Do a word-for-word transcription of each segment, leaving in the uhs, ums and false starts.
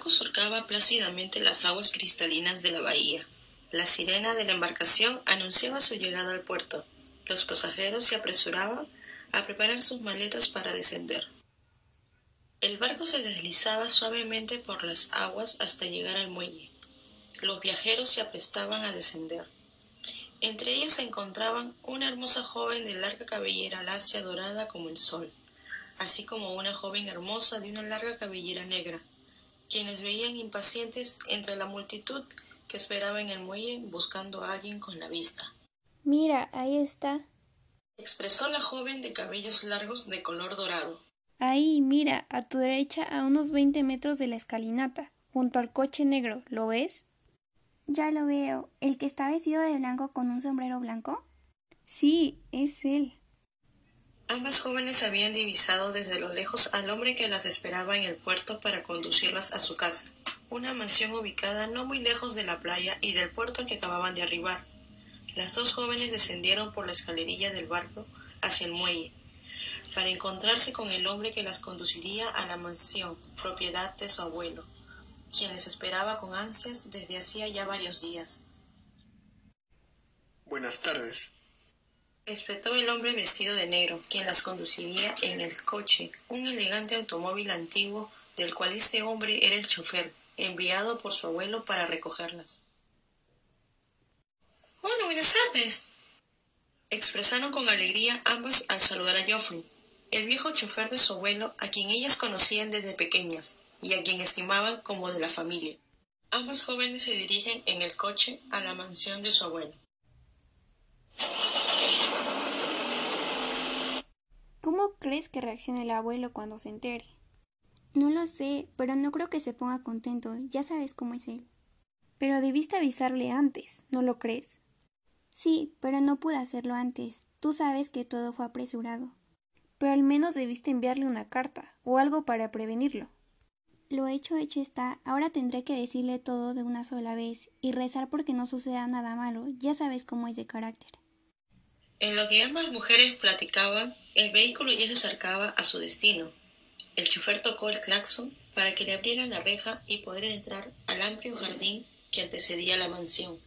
barco surcaba plácidamente las aguas cristalinas de la bahía. La sirena de la embarcación anunciaba su llegada al puerto. Los pasajeros se apresuraban a preparar sus maletas para descender. El barco se deslizaba suavemente por las aguas hasta llegar al muelle. Los viajeros se aprestaban a descender. Entre ellos se encontraban una hermosa joven de larga cabellera lacia dorada como el sol, así como una joven hermosa de una larga cabellera negra, quienes veían impacientes entre la multitud que esperaba en el muelle buscando a alguien con la vista. «Mira, ahí está», expresó la joven de cabellos largos de color dorado. «Ahí, mira, a tu derecha a unos veinte metros de la escalinata, junto al coche negro, ¿lo ves?» «Ya lo veo. ¿El que está vestido de blanco con un sombrero blanco?» «Sí, es él». Ambas jóvenes habían divisado desde lo lejos al hombre que las esperaba en el puerto para conducirlas a su casa, una mansión ubicada no muy lejos de la playa y del puerto que acababan de arribar. Las dos jóvenes descendieron por la escalerilla del barco hacia el muelle, para encontrarse con el hombre que las conduciría a la mansión, propiedad de su abuelo, quien les esperaba con ansias desde hacía ya varios días. «Buenas tardes», espetó el hombre vestido de negro, quien las conduciría en el coche, un elegante automóvil antiguo del cual este hombre era el chofer, enviado por su abuelo para recogerlas. «Hola, buenas tardes», expresaron con alegría ambas al saludar a Geoffrey, el viejo chofer de su abuelo, a quien ellas conocían desde pequeñas y a quien estimaban como de la familia. Ambas jóvenes se dirigen en el coche a la mansión de su abuelo. ¿Cómo crees que reaccione el abuelo cuando se entere? No lo sé, pero no creo que se ponga contento. Ya sabes cómo es él. Pero debiste avisarle antes, ¿no lo crees? Sí, pero no pude hacerlo antes. Tú sabes que todo fue apresurado. Pero al menos debiste enviarle una carta o algo para prevenirlo. Lo hecho hecho está. Ahora tendré que decirle todo de una sola vez y rezar porque no suceda nada malo. Ya sabes cómo es de carácter. En lo que ambas mujeres platicaban, el vehículo ya se acercaba a su destino. El chofer tocó el claxon para que le abrieran la reja y poder entrar al amplio jardín que antecedía la mansión.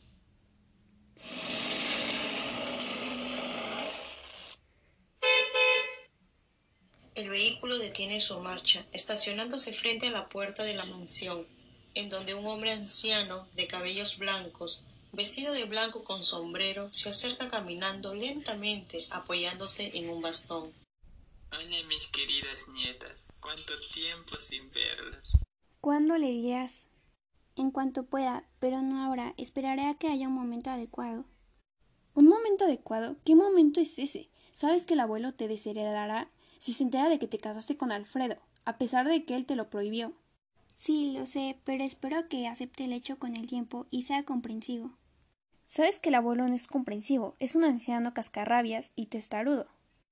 El vehículo detiene su marcha, estacionándose frente a la puerta de la mansión, en donde un hombre anciano de cabellos blancos, vestido de blanco con sombrero, se acerca caminando lentamente, apoyándose en un bastón. Hola, mis queridas nietas. ¿Cuánto tiempo sin verlas? ¿Cuándo le dirás? En cuanto pueda, pero no ahora. Esperaré a que haya un momento adecuado. ¿Un momento adecuado? ¿Qué momento es ese? ¿Sabes que el abuelo te desheredará si se entera de que te casaste con Alfredo, a pesar de que él te lo prohibió? Sí, lo sé, pero espero que acepte el hecho con el tiempo y sea comprensivo. Sabes que el abuelo no es comprensivo, es un anciano cascarrabias y testarudo.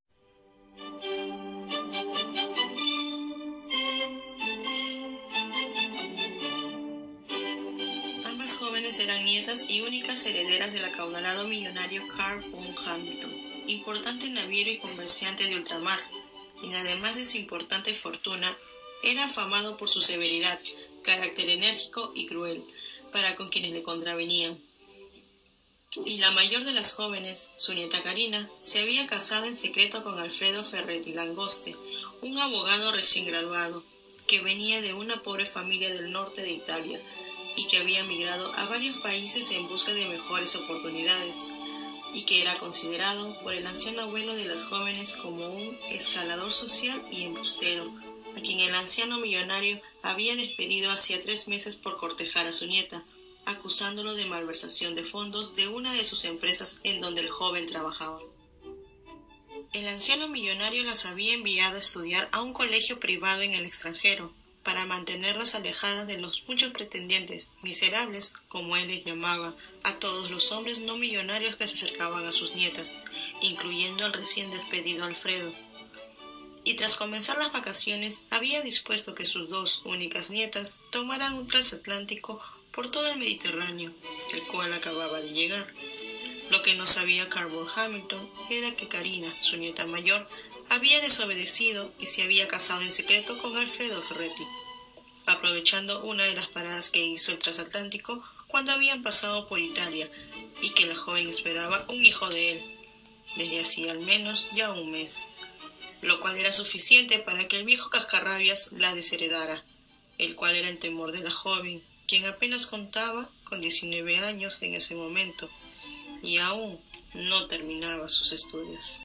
Ambas jóvenes eran nietas y únicas herederas del acaudalado millonario Carl von Hamilton, importante naviero y comerciante de ultramar, quien además de su importante fortuna, era afamado por su severidad, carácter enérgico y cruel, para con quienes le contravenían. Y la mayor de las jóvenes, su nieta Carina, se había casado en secreto con Alfredo Ferretti Langoste, un abogado recién graduado, que venía de una pobre familia del norte de Italia, y que había migrado a varios países en busca de mejores oportunidades, y que era considerado por el anciano abuelo de las jóvenes como un escalador social y embustero, a quien el anciano millonario había despedido hacía tres meses por cortejar a su nieta, acusándolo de malversación de fondos de una de sus empresas en donde el joven trabajaba. El anciano millonario las había enviado a estudiar a un colegio privado en el extranjero, para mantenerlas alejadas de los muchos pretendientes, miserables, como él les llamaba, a todos los hombres no millonarios que se acercaban a sus nietas, incluyendo al recién despedido Alfredo. Y tras comenzar las vacaciones, había dispuesto que sus dos únicas nietas tomaran un transatlántico por todo el Mediterráneo, el cual acababa de llegar. Lo que no sabía Carl von Hamilton era que Carina, su nieta mayor, había desobedecido y se había casado en secreto con Alfredo Ferretti. A aprovechando una de las paradas que hizo el transatlántico cuando habían pasado por Italia y que la joven esperaba un hijo de él, desde hacía al menos ya un mes, lo cual era suficiente para que el viejo cascarrabias la desheredara, el cual era el temor de la joven, quien apenas contaba con diecinueve años en ese momento y aún no terminaba sus estudios.